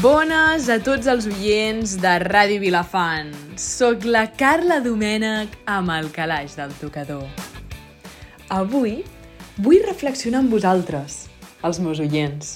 Bones a tots els oients de Ràdio Vilafant. Soc la Carla Domènech amb el calaix del tocador. Avui vull reflexionar amb vosaltres, els meus oients.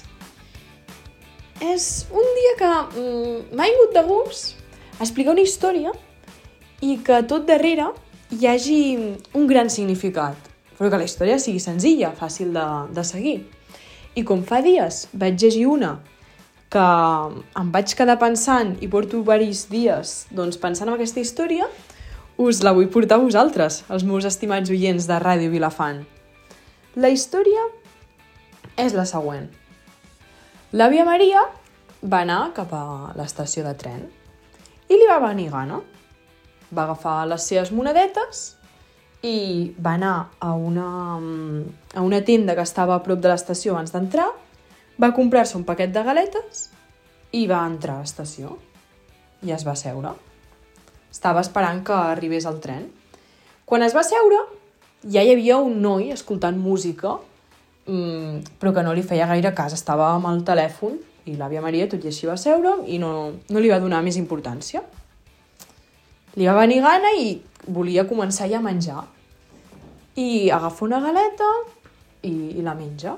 És un dia que m'ha vingut de gust explicar una història i que tot darrere hi hagi un gran significat, però que la història sigui senzilla, fàcil de seguir. I com fa dies vaig llegir una que em vaig quedar pensant i porto diversos dies pensant en aquesta història, us la vull portar a vosaltres, els meus estimats oients de Ràdio Vilafant. La història és la següent. L'àvia Maria va anar cap a l'estació de tren i li va venir gana. Va agafar les seves monedetes i va anar a una tenda que estava a prop de l'estació abans d'entrar, va comprar-se un paquet de galetes i va entrar a l'estació i es va seure. Estava esperant que arribés el tren. Quan es va seure, ja hi havia un noi escoltant música, però que no li feia gaire cas, estava amb el telèfon i l'àvia Maria tot i així va seure i no li va donar més importància. Li va venir gana i volia començar ja a menjar. I agafa una galeta i la menja.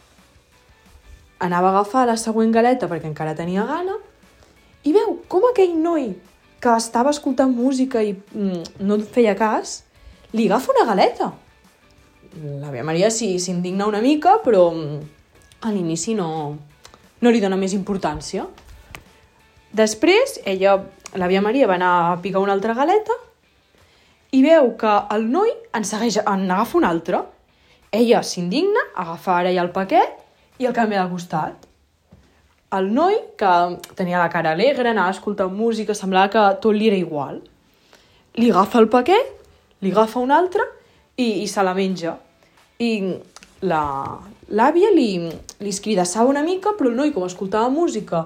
Anava a agafar la següent galeta perquè encara tenia gana i veu com aquell noi que estava escoltant música i no feia cas, li agafa una galeta. L'àvia Maria s'indigna una mica, però a l'inici no li dona més importància. Després, l'àvia Maria va anar a picar una altra galeta i veu que el noi en agafa una altra. Ella s'indigna, agafa ara ja el paquet i el canvia de costat. El noi, que tenia la cara alegre, anava escoltant música, semblava que tot li era igual. Li agafa el paquet, li agafa un altre i se la menja. I l'àvia li escridassava una mica, però el noi, com escoltava música,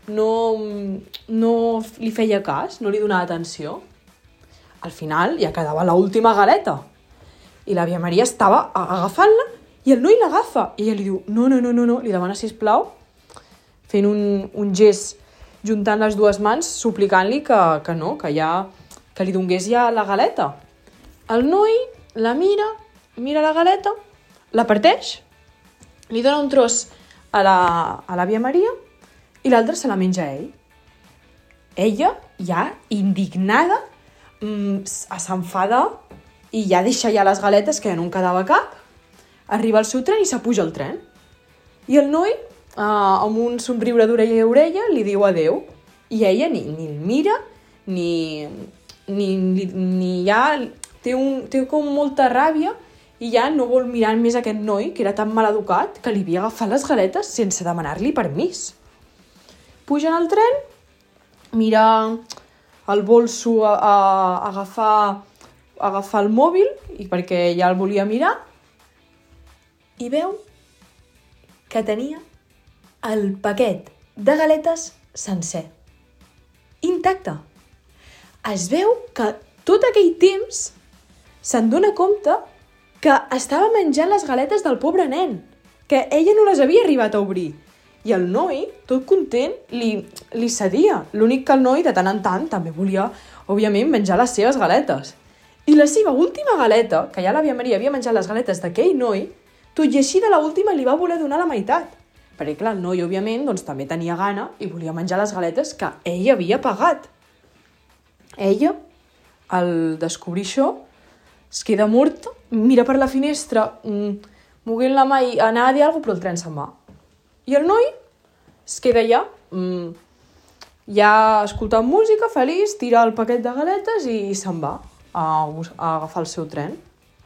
no li feia cas, no li donava atenció. Al final ja quedava l'última galeta. I l'àvia Maria estava agafant-la i el noi l'agafa. I ella li diu, no, li demana sisplau, fent un gest juntant les dues mans, suplicant-li que no, que li donés ja la galeta. El noi la mira la galeta, la parteix, li dona un tros a l'àvia Maria i l'altre se la menja ell. Ella, ja indignada, s'enfada i ja deixa ja les galetes, que ja no en quedava cap, arriba al seu tren i s'apuja al tren. I el noi, amb un somriure d'orella a orella, li diu adeu. I ella ni el mira, ni ja té com molta ràbia i ja no vol mirar més aquest noi, que era tan mal educat, que li havia agafat les galetes sense demanar-li permís. Pugen al tren, mira el bolso a agafar el mòbil, i perquè ja el volia mirar, i veu que tenia el paquet de galetes sencer, intacte. Es veu que tot aquell temps se'n dona compte que estava menjant les galetes del pobre nen, que ella no les havia arribat a obrir. I el noi, tot content, li cedia. L'únic que el noi, de tant en tant, també volia, òbviament, menjar les seves galetes. I la seva última galeta, que ja l'àvia Maria havia menjat les galetes d'aquell noi, tot i així de l'última li va voler donar la meitat. Perquè, clar, el noi, òbviament, també tenia gana i volia menjar les galetes que ella havia pagat. Ella, al descobrir això, es queda morta, mira per la finestra, moguent la mà i anava a dir alguna cosa, però el tren se'n va. I el noi es queda allà, ja escoltant música, feliç, tira el paquet de galetes i se'n va a agafar el seu tren.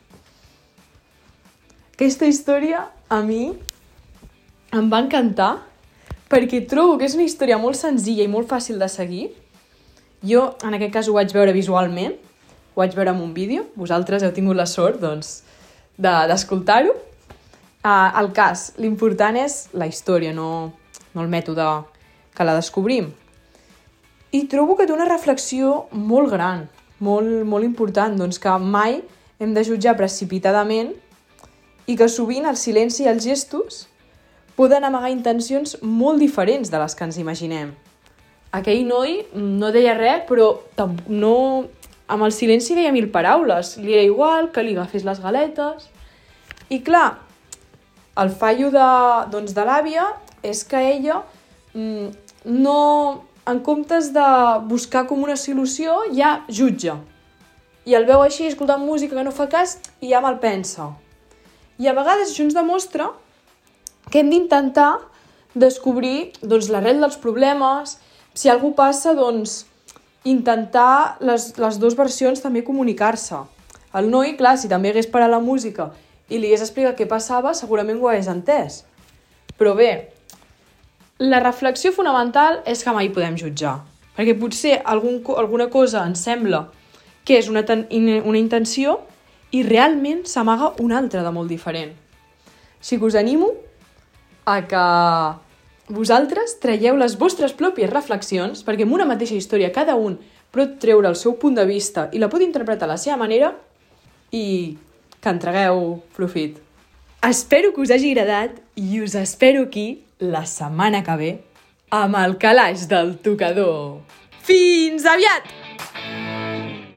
Aquesta història a mi em va encantar perquè trobo que és una història molt senzilla i molt fàcil de seguir. Jo, en aquest cas, ho vaig veure visualment, ho vaig veure en un vídeo. Vosaltres heu tingut la sort, d'escoltar-ho. El cas, l'important és la història, no el mètode que la descobrim. I trobo que té una reflexió molt gran, molt important, que mai hem de jutjar precipitadament i que sovint el silenci i els gestos poden amagar intencions molt diferents de les que ens imaginem. aquell noi no deia res, però no, amb el silenci deia 1000 paraules. Li era igual que li agafés les galetes. I clar, el fallo de l'àvia és que ella no, en comptes de buscar com una solució, ja jutja. I el veu així, escoltant música que no fa cas, i ja malpensa. I a vegades això ens demostra que hem d'intentar descobrir l'arrel dels problemes. Si alguna cosa passa, intentar les dues versions també comunicar-se. El noi, clar, si també hagués parat la música i li hagués explicat què passava, segurament ho hagués entès. Però bé, la reflexió fonamental és que mai podem jutjar, perquè potser alguna cosa ens sembla que és una intenció i realment s'amaga una altra de molt diferent. Així que us animo a que vosaltres traieu les vostres pròpies reflexions, perquè amb una mateixa història cada un pot treure el seu punt de vista i la pot interpretar a la seva manera i que en tragueu profit. Espero que us hagi agradat i us espero aquí la setmana que ve amb el calaix del tocador. Fins aviat!